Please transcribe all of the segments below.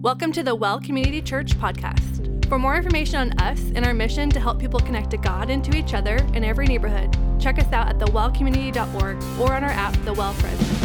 Welcome to the Well Community Church podcast. For more information on us and our mission to help people connect to God and to each other in every neighborhood, check us out at thewellcommunity.org or on our app, The Well Friends.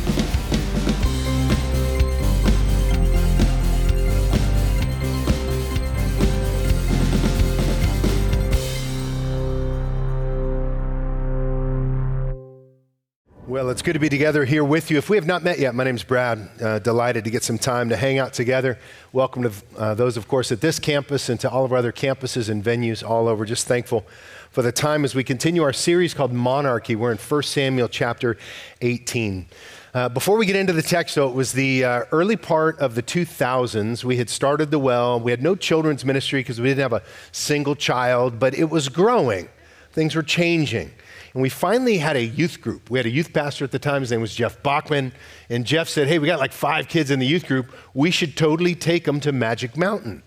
Well, it's good to be together here with you. If we have not met yet, my name's Brad. Delighted to get some time to hang out together. Welcome to those, of course, at this campus and to all of our other campuses and venues all over. Just thankful for the time as we continue our series called Monarchy. We're in 1 Samuel chapter 18. Before we get into the text, though, it was the early part of the 2000s. We had started the Well. We had no children's ministry because we didn't have a single child, but it was growing. Things were changing. And we finally had a youth group. We had a youth pastor at the time. His name was Jeff Bachman. And Jeff said, hey, we got like 5 kids in the youth group. We should totally take them to Magic Mountain.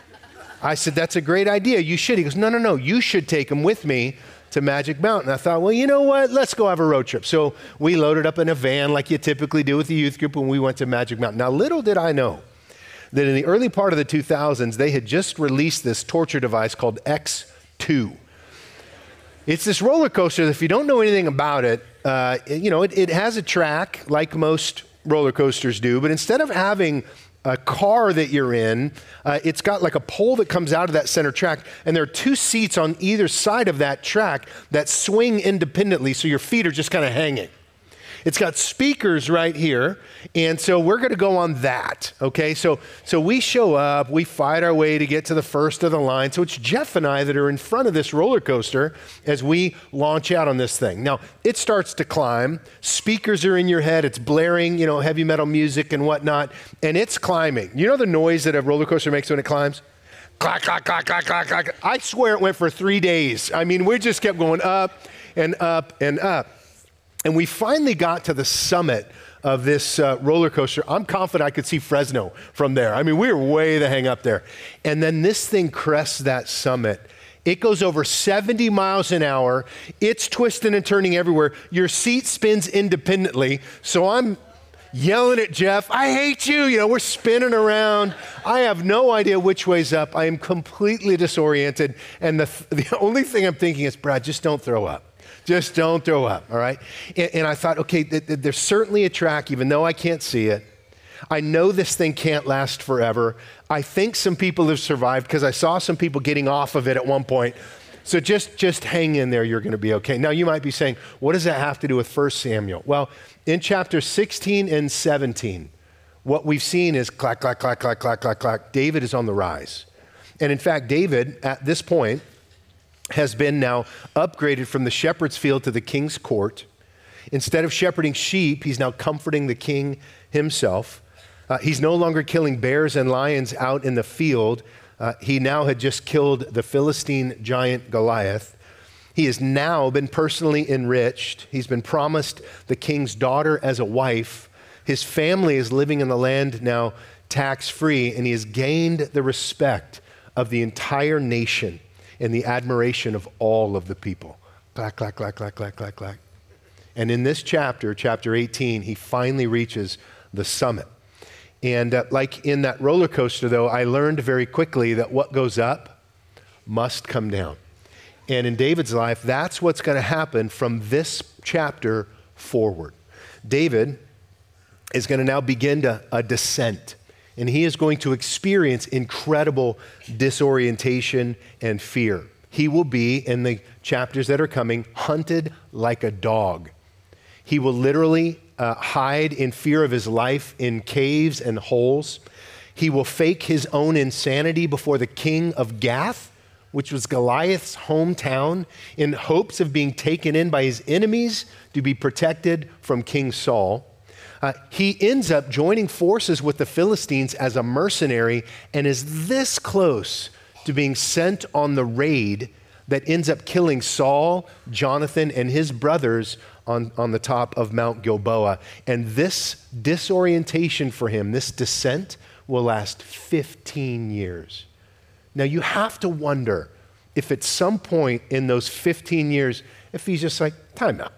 I said, that's a great idea. You should. He goes, no. You should take them with me to Magic Mountain. I thought, well, you know what? Let's go have a road trip. So we loaded up in a van like you typically do with the youth group when we went to Magic Mountain. Now, little did I know that in the early part of the 2000s, they had just released this torture device called X2. It's this roller coaster that if you don't know anything about it, it has a track like most roller coasters do, but instead of having a car that you're in, it's got like a pole that comes out of that center track, and there are 2 seats on either side of that track that swing independently, so your feet are just kind of hanging. It's got speakers right here, and so we're going to go on that, okay? So we show up, we fight our way to get to the first of the line, so it's Jeff and I that are in front of this roller coaster as we launch out on this thing. Now, it starts to climb, speakers are in your head, it's blaring, heavy metal music and whatnot, and it's climbing. You know the noise that a roller coaster makes when it climbs? Clack, clack, clack, clack, clack, clack. I swear it went for 3 days. I mean, we just kept going up and up and up. And we finally got to the summit of this roller coaster. I'm confident I could see Fresno from there. I mean, we were way the hang up there. And then this thing crests that summit. It goes over 70 miles an hour. It's twisting and turning everywhere. Your seat spins independently. So I'm yelling at Jeff, I hate you. We're spinning around. I have no idea which way's up. I am completely disoriented. And the only thing I'm thinking is, Brad, just don't throw up. Just don't throw up, all right? And I thought, okay, there's certainly a track, even though I can't see it. I know this thing can't last forever. I think some people have survived because I saw some people getting off of it at one point. So just hang in there, you're going to be okay. Now, you might be saying, what does that have to do with 1 Samuel? Well, in chapter 16 and 17, what we've seen is clack, clack, clack, clack, clack, clack, clack. David is on the rise. And in fact, David, at this point, has been now upgraded from the shepherd's field to the king's court. Instead of shepherding sheep, he's now comforting the king himself. He's no longer killing bears and lions out in the field. He now had just killed the Philistine giant Goliath. He has now been personally enriched. He's been promised the king's daughter as a wife. His family is living in the land now tax-free, and he has gained the respect of the entire nation and the admiration of all of the people. Clack, clack, clack, clack, clack, clack, clack. And in this chapter 18, he finally reaches the summit. And like in that roller coaster, though, I learned very quickly that what goes up must come down. And in David's life, that's what's going to happen from this chapter forward. David is going to now begin a descent. And he is going to experience incredible disorientation and fear. He will be, in the chapters that are coming, hunted like a dog. He will literally hide in fear of his life in caves and holes. He will fake his own insanity before the king of Gath, which was Goliath's hometown, in hopes of being taken in by his enemies to be protected from King Saul. He ends up joining forces with the Philistines as a mercenary and is this close to being sent on the raid that ends up killing Saul, Jonathan, and his brothers on the top of Mount Gilboa. And this disorientation for him, this descent, will last 15 years. Now, you have to wonder if at some point in those 15 years, if he's just like, time out.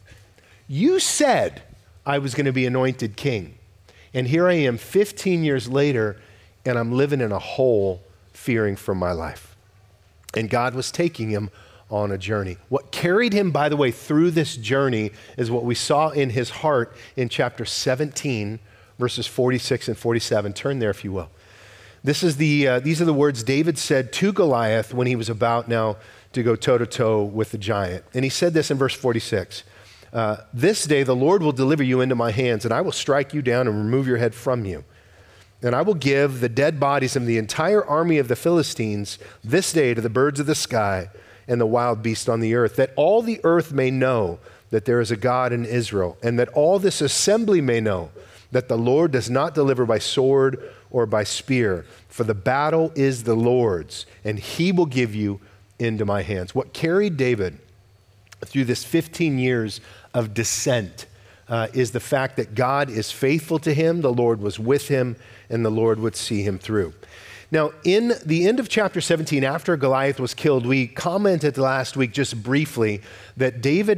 You said I was going to be anointed king. And here I am 15 years later, and I'm living in a hole fearing for my life. And God was taking him on a journey. What carried him, by the way, through this journey is what we saw in his heart in chapter 17, verses 46 and 47. Turn there if you will. These are the words David said to Goliath when he was about now to go toe-to-toe with the giant. And he said this in verse 46. This day the Lord will deliver you into my hands, and I will strike you down and remove your head from you. And I will give the dead bodies of the entire army of the Philistines this day to the birds of the sky and the wild beasts on the earth, that all the earth may know that there is a God in Israel, and that all this assembly may know that the Lord does not deliver by sword or by spear, for the battle is the Lord's, and he will give you into my hands. What carried David through this 15 years of descent is the fact that God is faithful to him, the Lord was with him, and the Lord would see him through. Now, in the end of chapter 17, after Goliath was killed, we commented last week just briefly that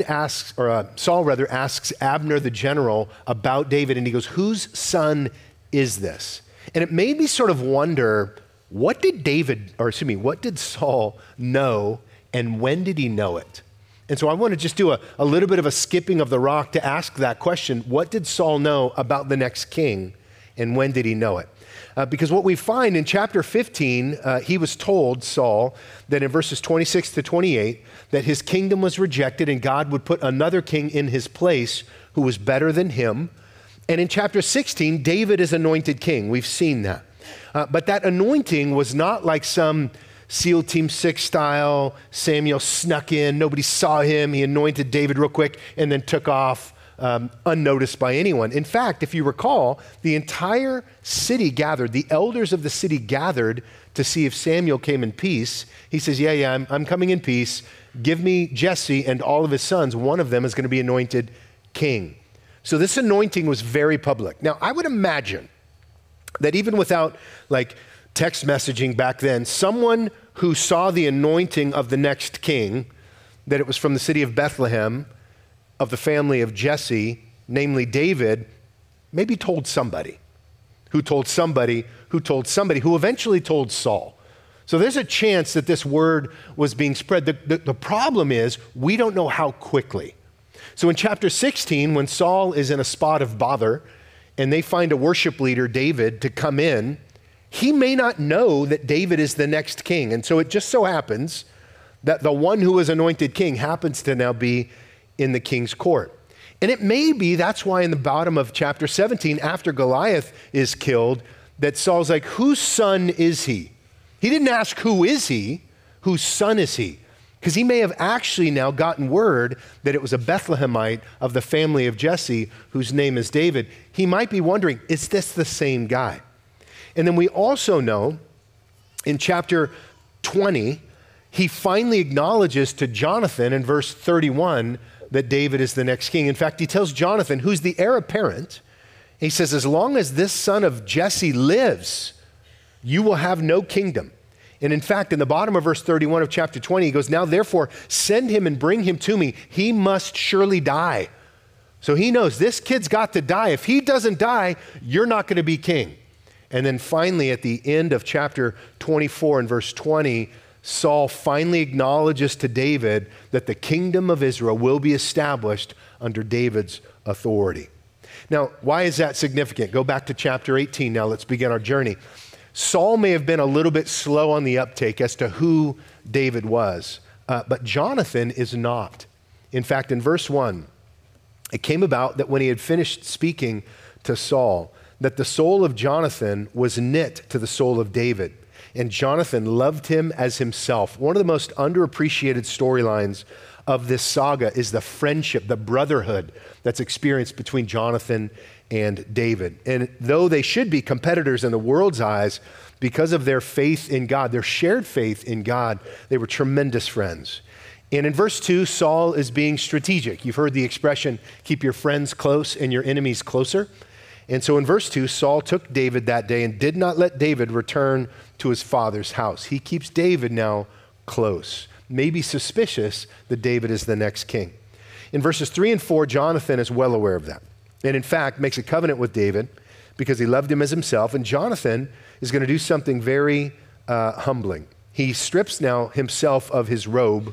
Saul asks Abner the general about David, and he goes, whose son is this? And it made me sort of wonder, what did Saul know, and when did he know it? And so I want to just do a little bit of a skipping of the rock to ask that question. What did Saul know about the next king, and when did he know it? Because what we find in chapter 15, he was told, Saul, that in verses 26 to 28, that his kingdom was rejected and God would put another king in his place who was better than him. And in chapter 16, David is anointed king. We've seen that. But that anointing was not like some SEAL Team 6 style, Samuel snuck in, nobody saw him, he anointed David real quick and then took off unnoticed by anyone. In fact, if you recall, the entire city gathered, the elders of the city gathered to see if Samuel came in peace. He says, I'm coming in peace. Give me Jesse and all of his sons. One of them is going to be anointed king. So this anointing was very public. Now, I would imagine that even without text messaging back then, someone who saw the anointing of the next king, that it was from the city of Bethlehem, of the family of Jesse, namely David, maybe told somebody, who told somebody, who told somebody, who eventually told Saul. So there's a chance that this word was being spread. The problem is, we don't know how quickly. So in chapter 16, when Saul is in a spot of bother, and they find a worship leader, David, to come in, he may not know that David is the next king. And so it just so happens that the one who was anointed king happens to now be in the king's court. And it may be that's why in the bottom of chapter 17, after Goliath is killed, that Saul's like, whose son is he? He didn't ask who is he, whose son is he? Because he may have actually now gotten word that it was a Bethlehemite of the family of Jesse whose name is David. He might be wondering, is this the same guy? And then we also know in chapter 20, he finally acknowledges to Jonathan in verse 31 that David is the next king. In fact, he tells Jonathan, who's the heir apparent, he says, as long as this son of Jesse lives, you will have no kingdom. And in fact, in the bottom of verse 31 of chapter 20, he goes, now therefore send him and bring him to me. He must surely die. So he knows this kid's got to die. If he doesn't die, you're not going to be king. And then finally, at the end of chapter 24 and verse 20, Saul finally acknowledges to David that the kingdom of Israel will be established under David's authority. Now, why is that significant? Go back to chapter 18 now. Let's begin our journey. Saul may have been a little bit slow on the uptake as to who David was, but Jonathan is not. In fact, in verse 1, it came about that when he had finished speaking to Saul, that the soul of Jonathan was knit to the soul of David. And Jonathan loved him as himself. One of the most underappreciated storylines of this saga is the friendship, the brotherhood that's experienced between Jonathan and David. And though they should be competitors in the world's eyes, because of their faith in God, their shared faith in God, they were tremendous friends. And in verse 2, Saul is being strategic. You've heard the expression, keep your friends close and your enemies closer. And so in verse 2, Saul took David that day and did not let David return to his father's house. He keeps David now close, maybe suspicious that David is the next king. In verses 3 and 4, Jonathan is well aware of that. And in fact, makes a covenant with David, because he loved him as himself. And Jonathan is going to do something very humbling. He strips now himself of his robe.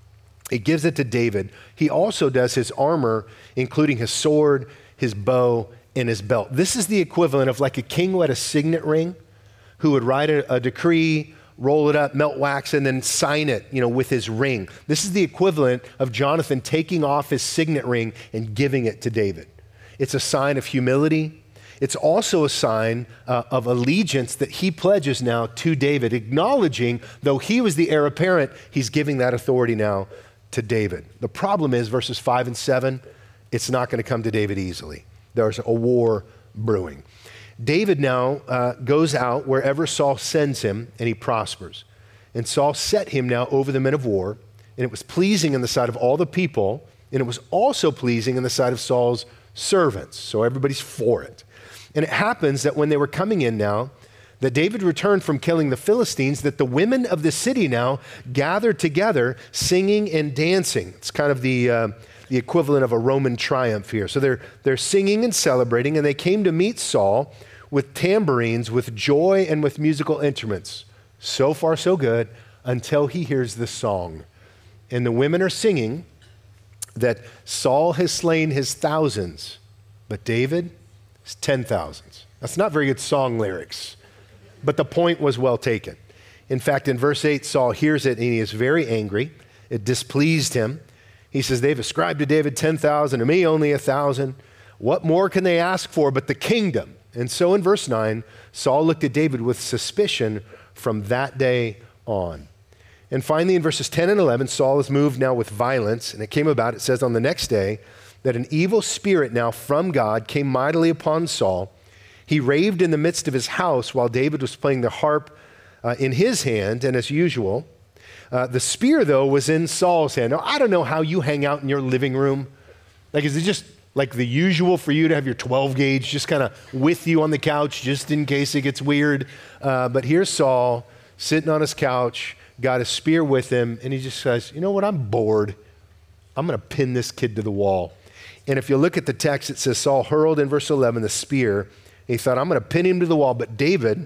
He gives it to David. He also does his armor, including his sword, his bow, and his belt. This is the equivalent of like a king who had a signet ring, who would write a decree, roll it up, melt wax, and then sign it, with his ring. This is the equivalent of Jonathan taking off his signet ring and giving it to David. It's a sign of humility. It's also a sign of allegiance that he pledges now to David, acknowledging, though he was the heir apparent, he's giving that authority now to David. The problem is, verses 5 and 7, it's not going to come to David easily. There's a war brewing. David now goes out wherever Saul sends him, and he prospers. And Saul set him now over the men of war, and it was pleasing in the sight of all the people, and it was also pleasing in the sight of Saul's servants. So everybody's for it. And it happens that when they were coming in now, that David returned from killing the Philistines, that the women of the city now gathered together singing and dancing. It's kind of the equivalent of a Roman triumph here. So they're singing and celebrating, and they came to meet Saul with tambourines, with joy, and with musical instruments. So far, so good, until he hears this song. And the women are singing that Saul has slain his thousands, but David, his 10,000s. That's not very good song lyrics, but the point was well taken. In fact, in verse 8, Saul hears it and he is very angry. It displeased him. He says, they've ascribed to David 10,000, to me only 1,000. What more can they ask for but the kingdom? And so in verse 9, Saul looked at David with suspicion from that day on. And finally, in verses 10 and 11, Saul is moved now with violence. And it came about, it says, on the next day, that an evil spirit now from God came mightily upon Saul. He raved in the midst of his house while David was playing the harp in his hand, and as usual, the spear, though, was in Saul's hand. Now, I don't know how you hang out in your living room. Like, is it just like the usual for you to have your 12 gauge just kind of with you on the couch just in case it gets weird? But here's Saul sitting on his couch, got a spear with him, and he just says, you know what, I'm bored. I'm going to pin this kid to the wall. And if you look at the text, it says Saul hurled in verse 11 the spear. He thought, I'm going to pin him to the wall. But David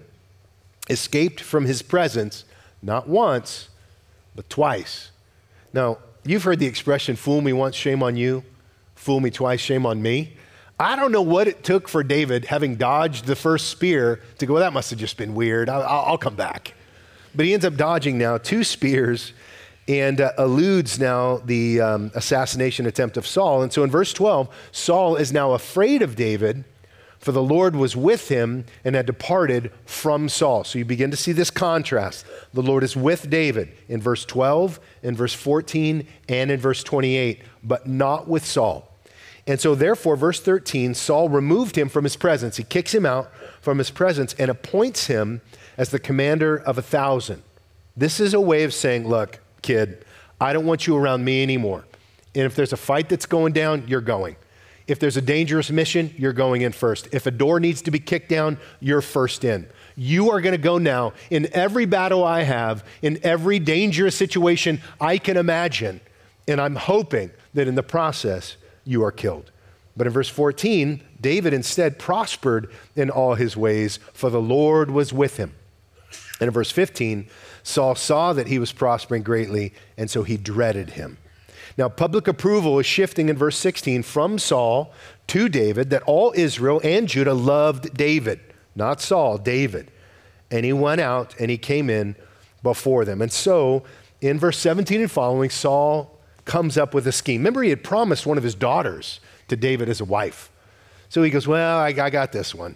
escaped from his presence not once, but twice. Now, you've heard the expression, fool me once, shame on you. Fool me twice, shame on me. I don't know what it took for David, having dodged the first spear, to go, well, that must have just been weird. I'll come back. But he ends up dodging now 2 spears and eludes now the assassination attempt of Saul. And so in verse 12, Saul is now afraid of David, for the Lord was with him and had departed from Saul. So you begin to see this contrast. The Lord is with David in verse 12, in verse 14, and in verse 28, but not with Saul. And so therefore, verse 13, Saul removed him from his presence. He kicks him out from his presence and appoints him as the commander of 1,000. This is a way of saying, look, kid, I don't want you around me anymore. And if there's a fight that's going down, you're going. If there's a dangerous mission, you're going in first. If a door needs to be kicked down, you're first in. You are going to go now in every battle I have, in every dangerous situation I can imagine. And I'm hoping that in the process, you are killed. But in verse 14, David instead prospered in all his ways, for the Lord was with him. And in verse 15, Saul saw that he was prospering greatly, and so he dreaded him. Now, public approval is shifting in verse 16 from Saul to David, that all Israel and Judah loved David, not Saul, David. And he went out and he came in before them. And so in verse 17 and following, Saul comes up with a scheme. Remember, he had promised one of his daughters to David as a wife. So he goes, well, I got this one.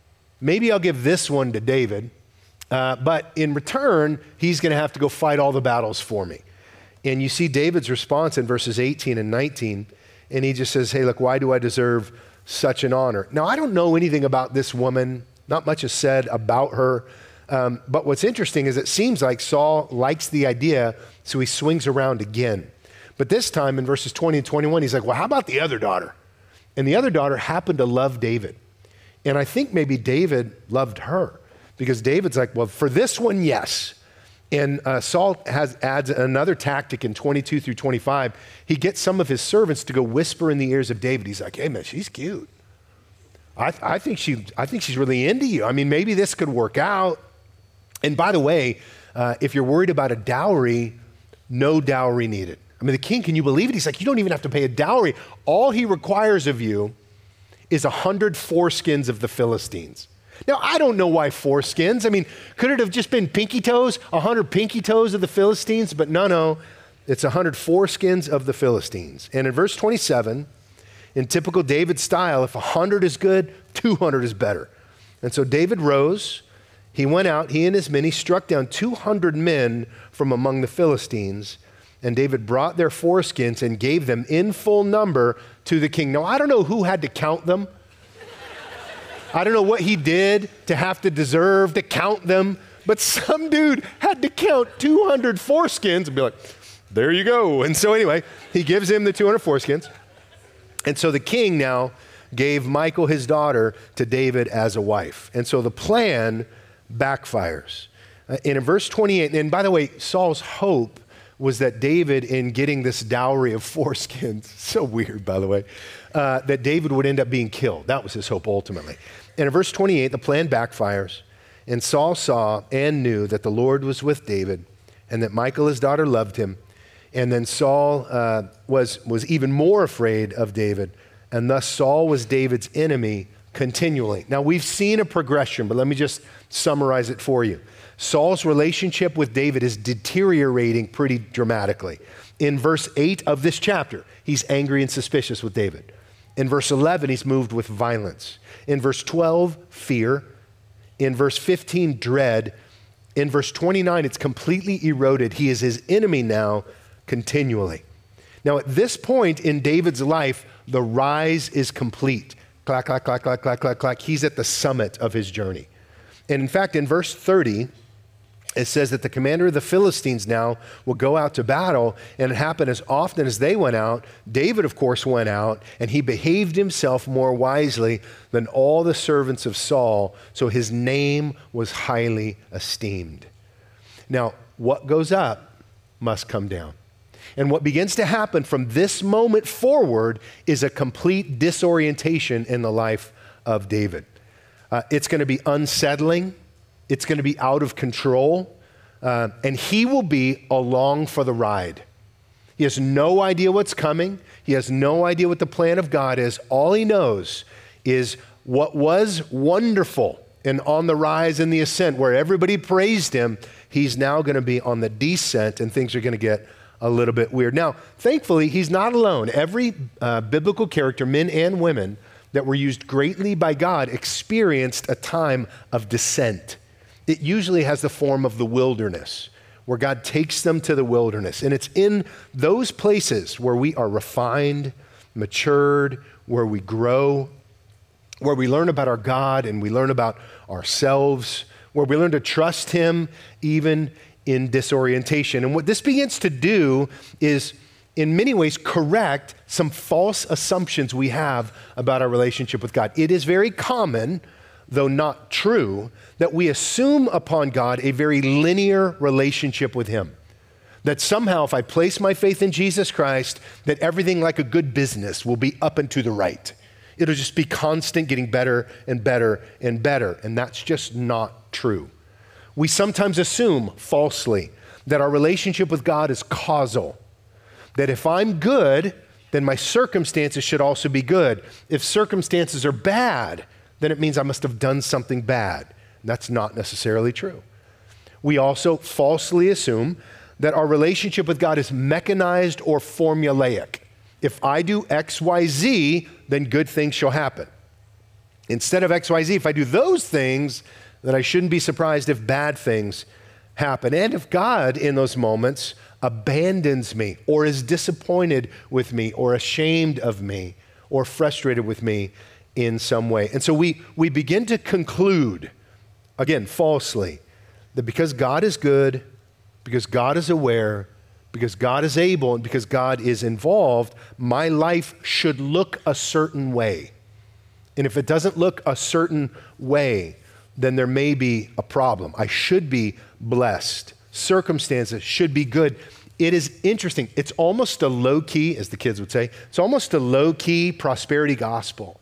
Maybe I'll give this one to David, but in return, he's going to have to go fight all the battles for me. And you see David's response in verses 18 and 19, and he just says, hey, look, why do I deserve such an honor? Now, I don't know anything about this woman. Not much is said about her. But what's interesting is it seems like Saul likes the idea, so he swings around again. But this time in verses 20 and 21, he's like, well, how about the other daughter? And the other daughter happened to love David. And I think maybe David loved her, because David's like, well, for this one, yes. And Saul adds another tactic in 22 through 25. He gets some of his servants to go whisper in the ears of David. He's like, hey, man, she's cute. I think she's really into you. I mean, maybe this could work out. And by the way, if you're worried about a dowry, no dowry needed. I mean, the king, can you believe it? He's like, you don't even have to pay a dowry. All he requires of you is 100 foreskins of the Philistines. Now, I don't know why foreskins. I mean, could it have just been pinky toes, 100 pinky toes of the Philistines? But no, it's 100 foreskins of the Philistines. And in verse 27, in typical David style, if 100 is good, 200 is better. And so David rose, he went out, he and his men, he struck down 200 men from among the Philistines, and David brought their foreskins and gave them in full number to the king. Now, I don't know who had to count them. I don't know what he did to have to deserve to count them, but some dude had to count 200 foreskins and be like, there you go. And so anyway, he gives him the 200 foreskins. And so the king now gave Michal, his daughter, to David as a wife. And so the plan backfires. And in verse 28, and by the way, Saul's hope was that David, in getting this dowry of foreskins, so weird, by the way, that David would end up being killed. That was his hope ultimately. And in verse 28, the plan backfires, and Saul saw and knew that the Lord was with David and that Michal, his daughter, loved him. And then Saul was even more afraid of David, and thus Saul was David's enemy continually. Now, we've seen a progression, but let me just summarize it for you. Saul's relationship with David is deteriorating pretty dramatically. In verse 8 of this chapter, he's angry and suspicious with David. In verse 11, he's moved with violence. In verse 12, fear. In verse 15, dread. In verse 29, it's completely eroded. He is his enemy now continually. Now, at this point in David's life, the rise is complete. Clack, clack, clack, clack, clack, clack, clack. He's at the summit of his journey. And in fact, in verse 30, it says that the commander of the Philistines now will go out to battle, and it happened as often as they went out. David, of course, went out, and he behaved himself more wisely than all the servants of Saul, so his name was highly esteemed. Now, what goes up must come down. And what begins to happen from this moment forward is a complete disorientation in the life of David. It's going to be unsettling. It's going to be out of control, and he will be along for the ride. He has no idea what's coming. He has no idea what the plan of God is. All he knows is what was wonderful and on the rise and the ascent, where everybody praised him, he's now going to be on the descent, and things are going to get a little bit weird. Now, thankfully, he's not alone. Every biblical character, men and women, that were used greatly by God experienced a time of descent. It usually has the form of the wilderness, where God takes them to the wilderness. And it's in those places where we are refined, matured, where we grow, where we learn about our God and we learn about ourselves, where we learn to trust him even in disorientation. And what this begins to do is, in many ways, correct some false assumptions we have about our relationship with God. It is very common, though not true, that we assume upon God a very linear relationship with him. That somehow if I place my faith in Jesus Christ, that everything like a good business will be up and to the right. It'll just be constant, getting better and better and better. And that's just not true. We sometimes assume falsely that our relationship with God is causal. That if I'm good, then my circumstances should also be good. If circumstances are bad, then it means I must have done something bad. That's not necessarily true. We also falsely assume that our relationship with God is mechanized or formulaic. If I do X, Y, Z, then good things shall happen. Instead of X, Y, Z, if I do those things, then I shouldn't be surprised if bad things happen. And if God in those moments abandons me or is disappointed with me or ashamed of me or frustrated with me in some way. And so we begin to conclude, again, falsely, that because God is good, because God is aware, because God is able, and because God is involved, my life should look a certain way. And if it doesn't look a certain way, then there may be a problem. I should be blessed. Circumstances should be good. It is interesting. It's almost a low-key, as the kids would say, it's almost a low-key prosperity gospel,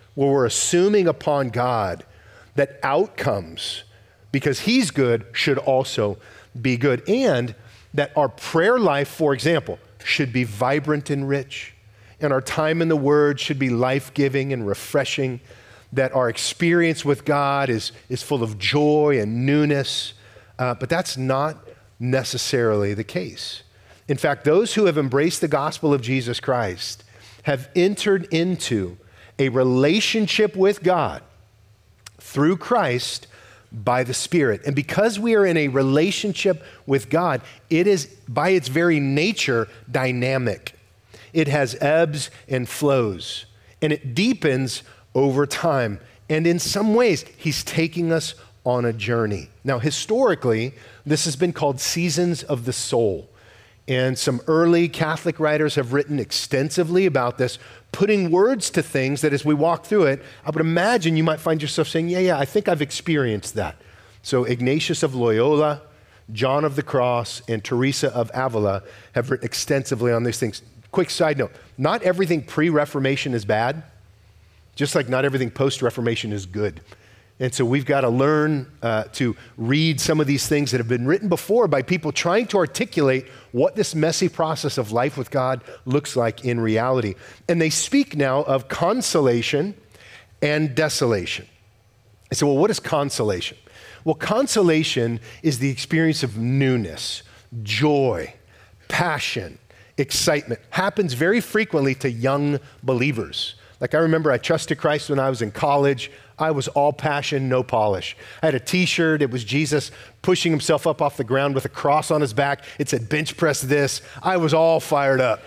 where we're assuming upon God that outcomes, because he's good, should also be good. And that our prayer life, for example, should be vibrant and rich. And our time in the Word should be life-giving and refreshing. That our experience with God is full of joy and newness. But that's not necessarily the case. In fact, those who have embraced the gospel of Jesus Christ have entered into a relationship with God through Christ by the Spirit. And because we are in a relationship with God, it is by its very nature dynamic. It has ebbs and flows, and it deepens over time. And in some ways, he's taking us on a journey. Now, historically, this has been called seasons of the soul. And some early Catholic writers have written extensively about this, putting words to things that as we walk through it, I would imagine you might find yourself saying, yeah, I think I've experienced that. So Ignatius of Loyola, John of the Cross, and Teresa of Avila have written extensively on these things. Quick side note, not everything pre-Reformation is bad, just like not everything post-Reformation is good. And so we've got to learn to read some of these things that have been written before by people trying to articulate what this messy process of life with God looks like in reality. And they speak now of consolation and desolation. I say, well, what is consolation? Well, consolation is the experience of newness, joy, passion, excitement. Happens very frequently to young believers. Like I remember I trusted Christ when I was in college. I was all passion, no polish. I had a t-shirt. It was Jesus pushing himself up off the ground with a cross on his back. It said, bench press this. I was all fired up.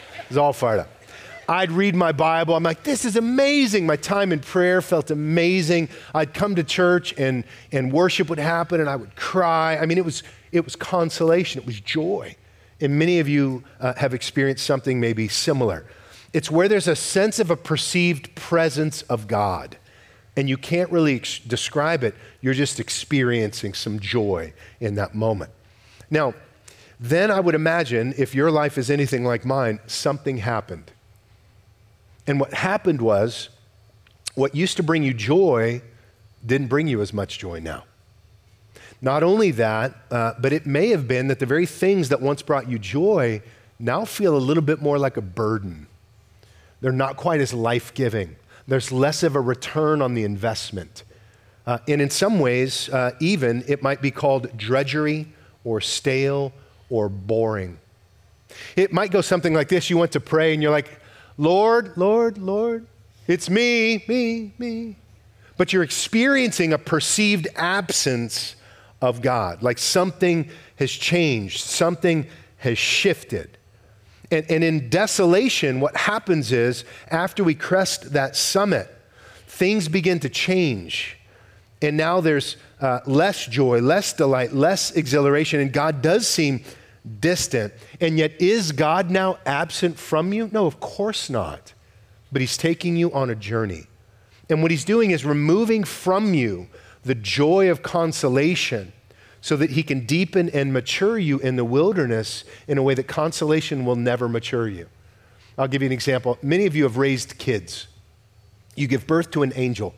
I'd read my Bible. I'm like, this is amazing. My time in prayer felt amazing. I'd come to church and worship would happen and I would cry. I mean, it was consolation. It was joy. And many of you have experienced something maybe similar. It's where there's a sense of a perceived presence of God. And you can't really describe it. You're just experiencing some joy in that moment. Now, then I would imagine if your life is anything like mine, something happened. And what happened was, what used to bring you joy didn't bring you as much joy now. Not only that, but it may have been that the very things that once brought you joy now feel a little bit more like a burden. They're not quite as life-giving. There's less of a return on the investment. And in some ways, even, it might be called drudgery or stale or boring. It might go something like this. You went to pray and you're like, Lord, Lord, Lord, it's me. But you're experiencing a perceived absence of God, like something has changed, something has shifted. And in desolation, what happens is, after we crest that summit, things begin to change. And now there's less joy, less delight, less exhilaration, and God does seem distant. And yet, is God now absent from you? No, of course not. But he's taking you on a journey. And what he's doing is removing from you the joy of consolation so that he can deepen and mature you in the wilderness in a way that consolation will never mature you. I'll give you an example. Many of you have raised kids. You give birth to an angel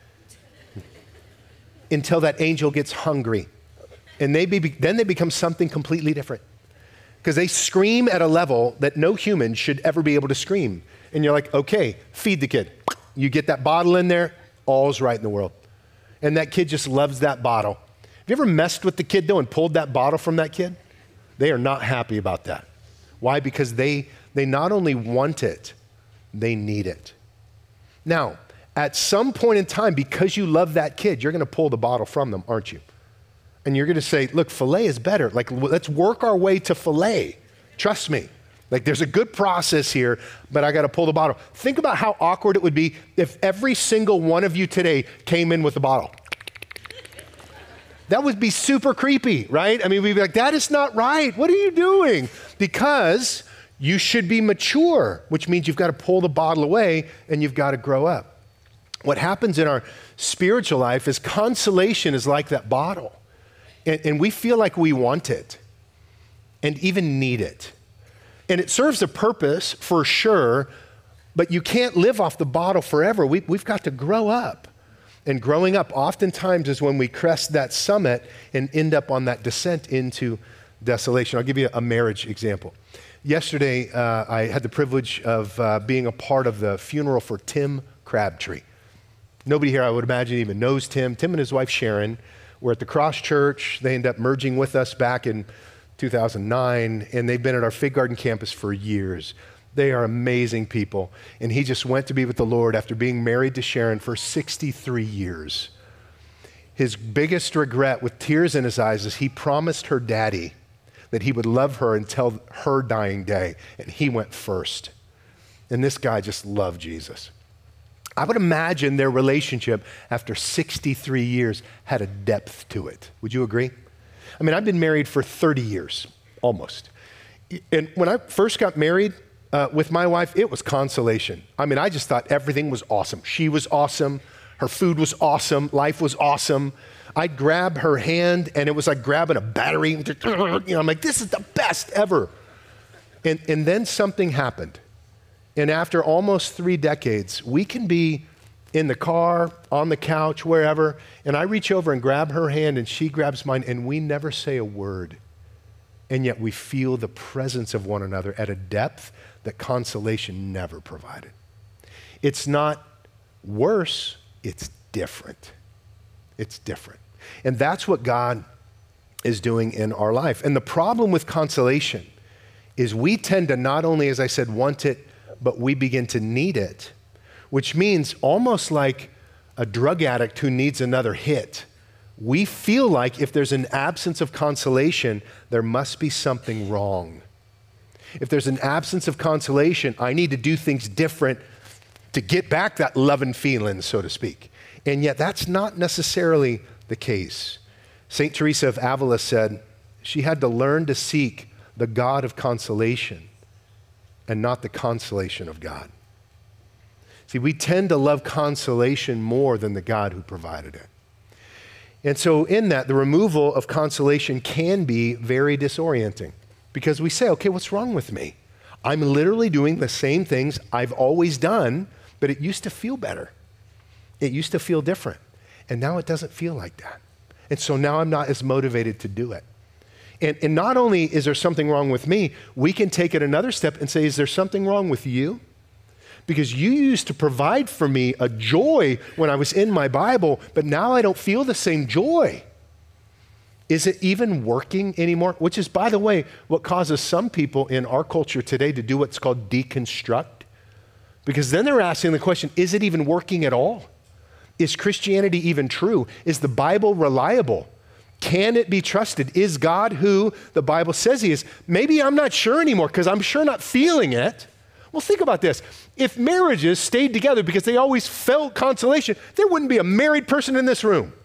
until that angel gets hungry. And then they become something completely different. Because they scream at a level that no human should ever be able to scream. And you're like, okay, feed the kid. You get that bottle in there, all's right in the world. And that kid just loves that bottle. Have you ever messed with the kid though and pulled that bottle from that kid? They are not happy about that. Why? Because they not only want it, they need it. Now, at some point in time, because you love that kid, you're gonna pull the bottle from them, aren't you? And you're gonna say, look, filet is better. Like, let's work our way to filet. Trust me. Like, there's a good process here, but I gotta pull the bottle. Think about how awkward it would be if every single one of you today came in with a bottle. That would be super creepy, right? I mean, we'd be like, that is not right. What are you doing? Because you should be mature, which means you've got to pull the bottle away and you've got to grow up. What happens in our spiritual life is consolation is like that bottle. And we feel like we want it and even need it. And it serves a purpose for sure, But you can't live off the bottle forever. We've got to grow up. And growing up oftentimes is when we crest that summit and end up on that descent into desolation. I'll give you a marriage example. Yesterday, I had the privilege of being a part of the funeral for Tim Crabtree. Nobody here, I would imagine, even knows Tim. Tim and his wife, Sharon, were at the Cross Church. They ended up merging with us back in 2009, and they've been at our Fig Garden campus for years. They are amazing people. And he just went to be with the Lord after being married to Sharon for 63 years. His biggest regret, with tears in his eyes, is he promised her daddy that he would love her until her dying day, and he went first. And this guy just loved Jesus. I would imagine their relationship after 63 years had a depth to it. Would you agree? I mean, I've been married for 30 years, almost. And when I first got married with my wife, it was consolation. I mean, I just thought everything was awesome. She was awesome. Her food was awesome. Life was awesome. I'd grab her hand, and it was like grabbing a battery. I'm like, this is the best ever. And then something happened. And after almost 3 decades, we can be in the car, on the couch, wherever, and I reach over and grab her hand, and she grabs mine, and we never say a word. And yet we feel the presence of one another at a depth that consolation never provided. It's not worse, it's different. It's different. And that's what God is doing in our life. And the problem with consolation is we tend to not only, as I said, want it, but we begin to need it, which means almost like a drug addict who needs another hit. We feel like if there's an absence of consolation, there must be something wrong. If there's an absence of consolation, I need to do things different to get back that love and feeling, so to speak. And yet that's not necessarily the case. St. Teresa of Avila said she had to learn to seek the God of consolation and not the consolation of God. See, we tend to love consolation more than the God who provided it. And so in that, the removal of consolation can be very disorienting because we say, okay, what's wrong with me? I'm literally doing the same things I've always done, but it used to feel better. It used to feel different. And now it doesn't feel like that. And so now I'm not as motivated to do it. And not only is there something wrong with me, we can take it another step and say, is there something wrong with you? Because you used to provide for me a joy when I was in my Bible, but now I don't feel the same joy. Is it even working anymore? Which is, by the way, what causes some people in our culture today to do what's called deconstruct. Because then they're asking the question, is it even working at all? Is Christianity even true? Is the Bible reliable? Can it be trusted? Is God who the Bible says he is? Maybe I'm not sure anymore because I'm sure not feeling it. Well, think about this. If marriages stayed together because they always felt consolation, there wouldn't be a married person in this room.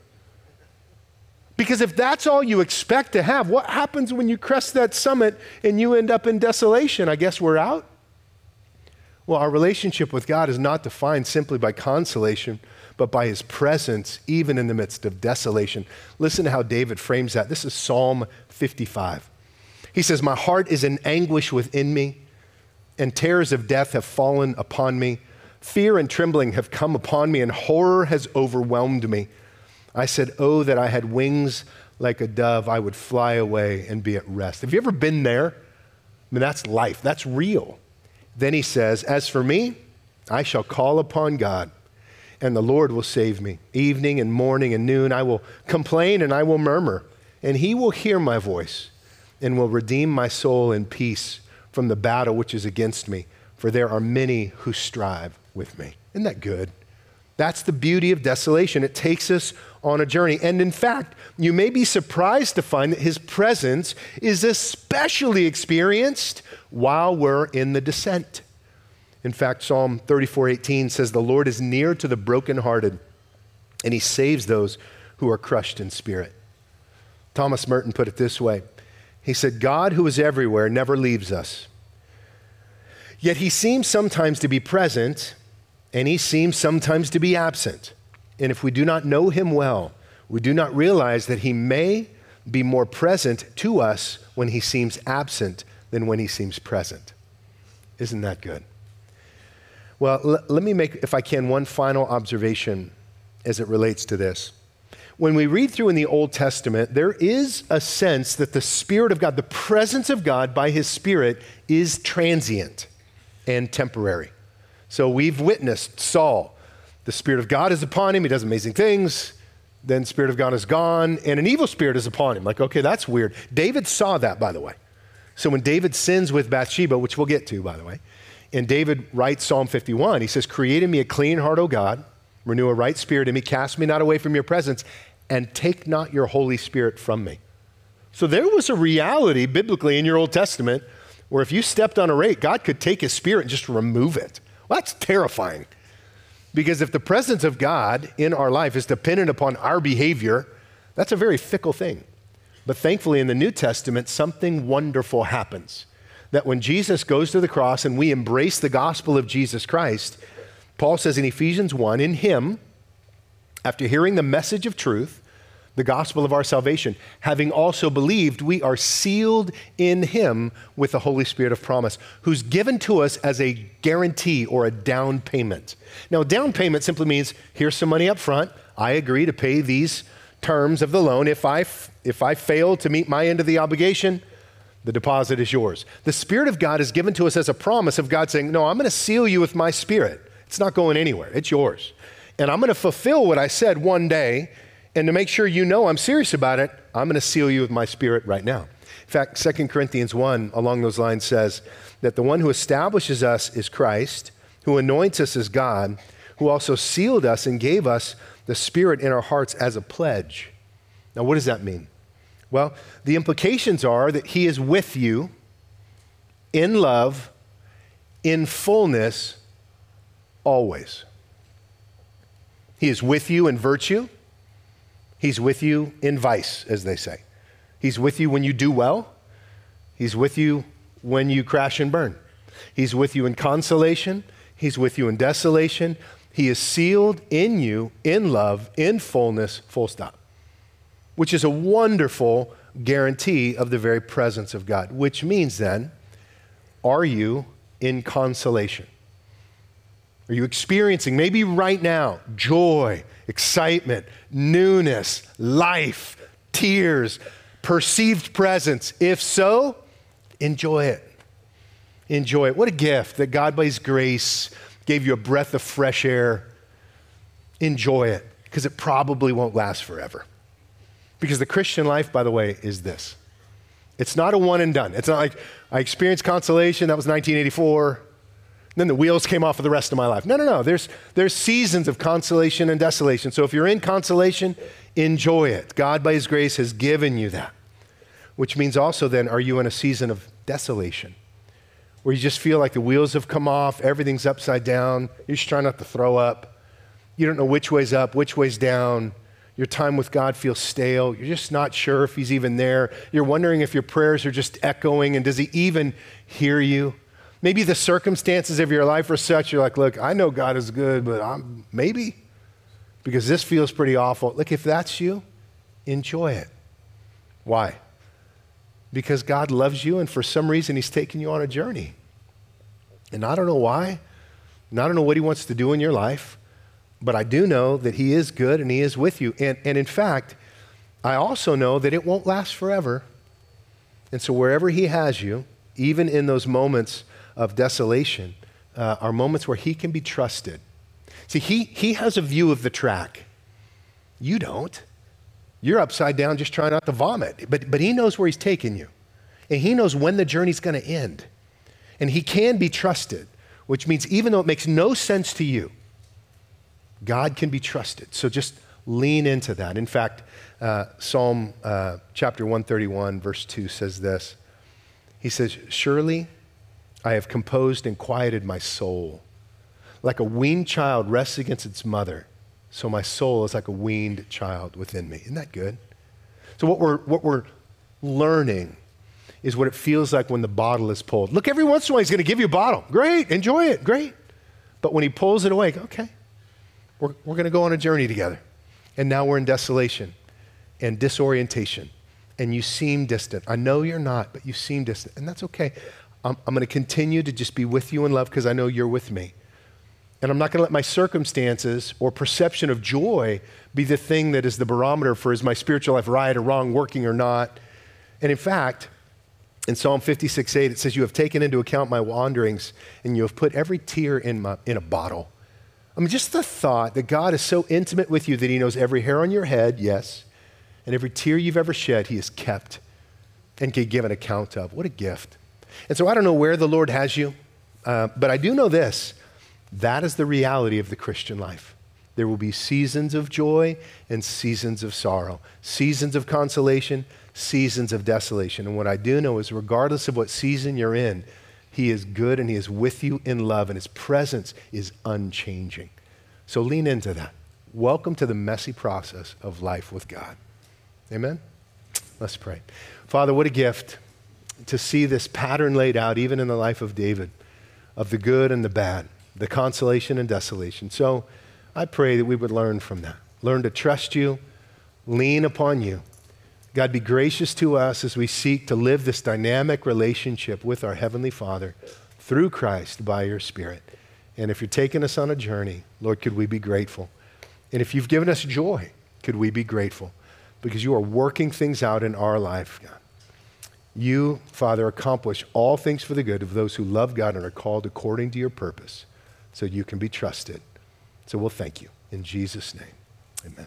Because if that's all you expect to have, what happens when you crest that summit and you end up in desolation? I guess we're out. Well, our relationship with God is not defined simply by consolation, but by his presence, even in the midst of desolation. Listen to how David frames that. This is Psalm 55. He says, my heart is in anguish within me, and terrors of death have fallen upon me. Fear and trembling have come upon me, and horror has overwhelmed me. I said, oh, that I had wings like a dove, I would fly away and be at rest. Have you ever been there? I mean, that's life. That's real. Then he says, as for me, I shall call upon God, and the Lord will save me. Evening and morning and noon, I will complain and I will murmur, and he will hear my voice and will redeem my soul in peace from the battle which is against me, for there are many who strive with me. Isn't that good? That's the beauty of desolation. It takes us on a journey. And in fact, you may be surprised to find that his presence is especially experienced while we're in the descent. In fact, Psalm 34:18 says, the Lord is near to the brokenhearted, and he saves those who are crushed in spirit. Thomas Merton put it this way. He said, God, who is everywhere, never leaves us. Yet he seems sometimes to be present, and he seems sometimes to be absent. And if we do not know him well, we do not realize that he may be more present to us when he seems absent than when he seems present. Isn't that good? Well, let me make, if I can, one final observation as it relates to this. When we read through in the Old Testament, there is a sense that the Spirit of God, the presence of God by His Spirit, is transient and temporary. So we've witnessed Saul. The Spirit of God is upon him. He does amazing things. Then the Spirit of God is gone, and an evil spirit is upon him. Like, okay, that's weird. David saw that, by the way. So when David sins with Bathsheba, which we'll get to, by the way, and David writes Psalm 51, he says, create in me a clean heart, O God, renew a right spirit in me, cast me not away from your presence, and take not your Holy Spirit from me. So there was a reality biblically in your Old Testament where if you stepped on a rake, God could take His Spirit and just remove it. Well, that's terrifying. Because if the presence of God in our life is dependent upon our behavior, that's a very fickle thing. But thankfully in the New Testament, something wonderful happens. That when Jesus goes to the cross and we embrace the gospel of Jesus Christ, Paul says in Ephesians 1, in Him, after hearing the message of truth, the gospel of our salvation, having also believed, we are sealed in Him with the Holy Spirit of promise, who's given to us as a guarantee or a down payment. Now, down payment simply means here's some money up front. I agree to pay these terms of the loan. If I fail to meet my end of the obligation, the deposit is yours. The Spirit of God is given to us as a promise of God saying, no, I'm going to seal you with my Spirit. It's not going anywhere. It's yours. And I'm going to fulfill what I said one day. And to make sure you know I'm serious about it, I'm going to seal you with my Spirit right now. In fact, 2 Corinthians 1 along those lines says that the one who establishes us is Christ, who anoints us as God, who also sealed us and gave us the Spirit in our hearts as a pledge. Now, what does that mean? Well, the implications are that He is with you in love, in fullness, always. He is with you in virtue. He's with you in vice, as they say. He's with you when you do well. He's with you when you crash and burn. He's with you in consolation. He's with you in desolation. He is sealed in you, in love, in fullness, full stop. Which is a wonderful guarantee of the very presence of God. Which means then, are you in consolation? Are you experiencing, maybe right now, joy, excitement, newness, life, tears, perceived presence? If so, enjoy it. Enjoy it. What a gift that God, by His grace, gave you a breath of fresh air. Enjoy it, because it probably won't last forever. Because the Christian life, by the way, is this. It's not a one and done. It's not like I experienced consolation, that was 1984. Then the wheels came off of the rest of my life. No. There's seasons of consolation and desolation. So if you're in consolation, enjoy it. God, by His grace, has given you that. Which means also then, are you in a season of desolation? Where you just feel like the wheels have come off, everything's upside down, you're just trying not to throw up. You don't know which way's up, which way's down. Your time with God feels stale. You're just not sure if He's even there. You're wondering if your prayers are just echoing, and does He even hear you? Maybe the circumstances of your life are such, you're like, look, I know God is good, but maybe, because this feels pretty awful. Look, if that's you, enjoy it. Why? Because God loves you, and for some reason He's taking you on a journey. And I don't know why, and I don't know what He wants to do in your life, but I do know that He is good and He is with you. And in fact, I also know that it won't last forever. And so wherever He has you, even in those moments of desolation, are moments where He can be trusted. See, he has a view of the track. You don't. You're upside down just trying not to vomit. But He knows where He's taking you. And He knows when the journey's going to end. And He can be trusted, which means even though it makes no sense to you, God can be trusted. So just lean into that. In fact, Psalm chapter 131, verse 2 says this. He says, surely I have composed and quieted my soul. Like a weaned child rests against its mother, so my soul is like a weaned child within me. Isn't that good? So what we're learning is what it feels like when the bottle is pulled. Look, every once in a while He's going to give you a bottle. Great, enjoy it, great. But when He pulls it away, okay, we're going to go on a journey together. And now we're in desolation and disorientation. And you seem distant. I know you're not, but you seem distant. And that's okay. I'm going to continue to just be with you in love because I know you're with me. And I'm not going to let my circumstances or perception of joy be the thing that is the barometer for is my spiritual life right or wrong, working or not. And in fact, in Psalm 56:8, it says, you have taken into account my wanderings and you have put every tear in a bottle. I mean, just the thought that God is so intimate with you that he knows every hair on your head, yes, and every tear you've ever shed, he has kept and can give an account of. What a gift. And so I don't know where the Lord has you, but I do know this. That is the reality of the Christian life. There will be seasons of joy and seasons of sorrow, seasons of consolation, seasons of desolation. And what I do know is regardless of what season you're in, he is good and he is with you in love and his presence is unchanging. So lean into that. Welcome to the messy process of life with God. Amen? Let's pray. Father, what a gift to see this pattern laid out even in the life of David, of the good and the bad, the consolation and desolation. So I pray that we would learn from that. Learn to trust you, lean upon you. God, be gracious to us as we seek to live this dynamic relationship with our Heavenly Father through Christ by your Spirit. And if you're taking us on a journey, Lord, could we be grateful? And if you've given us joy, could we be grateful? Because you are working things out in our life, God. You, Father, accomplish all things for the good of those who love God and are called according to your purpose, so you can be trusted. So we'll thank you. In Jesus' name, amen.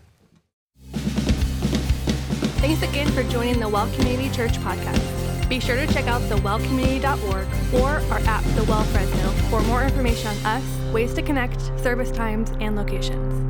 Thanks again for joining the Well Community Church podcast. Be sure to check out thewellcommunity.org or our app, The Well Fresno, for more information on us, ways to connect, service times, and locations.